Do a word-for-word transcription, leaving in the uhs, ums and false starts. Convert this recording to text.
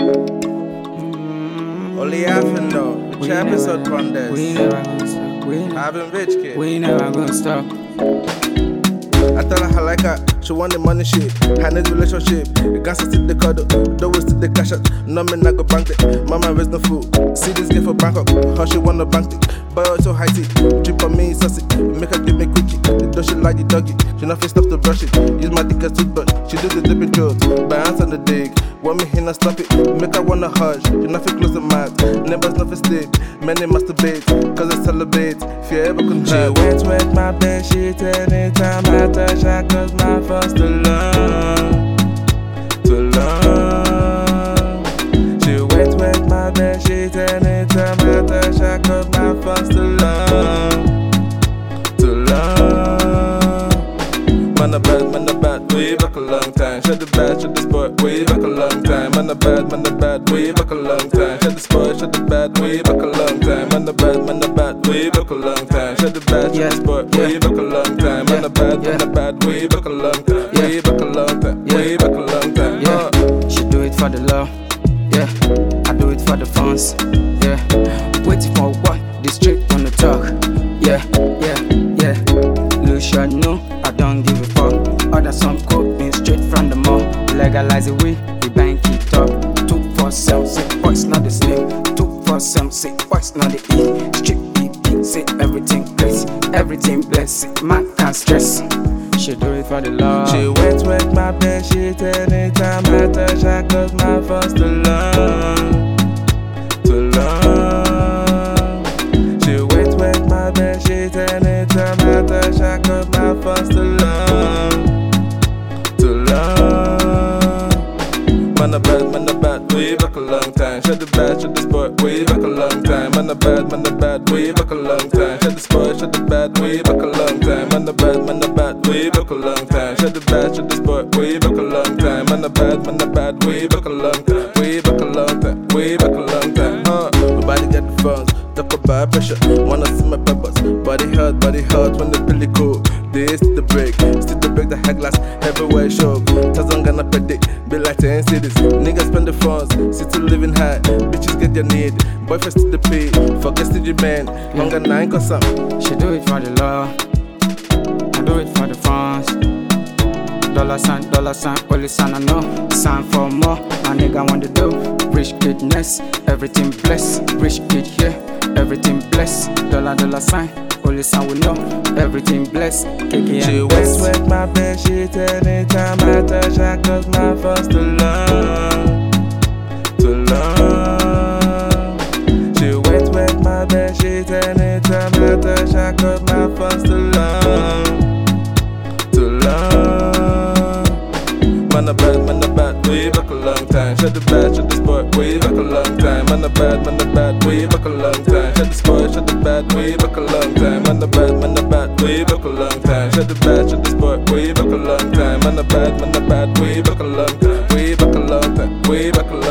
Only happen though. Which episode from this? We never gonna stop. We never, Having rich kid. we never gonna stop. I tell her I like her, she want the money shit. Handle relationship, the gas still the cuddle, the way still the cash out. No man I go bank it, mama raise no food. See this girl for Bangkok, how she wanna bank it. Boy also high tea, drip on me saucy, make her give me quickie. The dog she like the doggy, she not fit stop to brush it. Use my dick as toothbrush, she do the dipping drills. By hands on the dig, want me here not stop it. Make her wanna hush, she not fit close the mouth. Neighbors not fit stick, many masturbate, cause I celebrate. If you ever can She wet wet my bed sheet anytime I touch her, cause my first to love, to love. She wet wet my bed sheet anytime I touch her, cause my first to love, to love. Man a bad, man a bad, way back a long time. Shut the bad, shut the sport, way back a long time. Man a bad, man a bad, way back a long time. Shut the sport, shut the bad, way back a long time. Man a bad, man a bad, way back a long time. Shut the bad, shut the sport, way back a long time. Man a bad, man a bad, way back a long time. Way back a long time, way back a long time. Yeah, she do it for the love. Yeah, I do it for the funds. Yeah, waiting for what? The straight on the talk. Yeah, yeah, yeah. Lucia, no, I don't give a fuck. Order some cocaine straight from the mall. Legalize it, we, we bank it up. Two for some, six boys, not the slim. Two for some, six boys, not the E. Straight E P, say everything place, everything blessed. Man can't stress. She do it for the love. She wet wet my bed sheet anytime I touch her, cause my first to love, to love. She wet wet my bed sheet anytime I touch her, cause my first to love, to love. Man a bad, man a bad, way back a long time. Shut the bad, shut the sport, way back a long time. Man a bad, man a bad, way back a long time. Shut the sport, shut the bad, way back a long time. Man a bad, man a bad, way back a long time. Shut the bad, shut the sport, way back a long time. Man a bad, man a bad, way back a long time. Way back a long time, way back a long time. Uh, nobody got the funds, talk about pressure. Wanna see my peppers, body hurt, body hurt when the pilly cool. This the break, still the break the high glass, everywhere show. Tazan gonna predict, be like ten cities. Niggas spend the funds, city living high. Bitches get their need, boyfriends to the pay. Forget the man, longer nine cause some. She do it for the love, I do it for the funds. Dollar sign, dollar sign, only sign I know. Sign for more, my nigga want to do. Rich kidness, everything blessed. Rich kid here, everything blessed. Dollar, dollar sign, only sign we know. Everything blessed. She wet wet my bed sheet anytime I touch her, cause my first to love, to love. She wet wet my bed sheet anytime I touch her, cause my first to love, to love. Man a bad, man a bad, way back a long time. Shut the bad, shut the sport, way back a long time. Man a bad, man a bad, way back a long time. Shut the sport, shut the bad, way back a long time. Man a bad, man a bad, way back a long time. Shut the bad, shut the sport, way back a long time. Man a bad, man a bad, way back a long time. Way back a long time, way back a long time.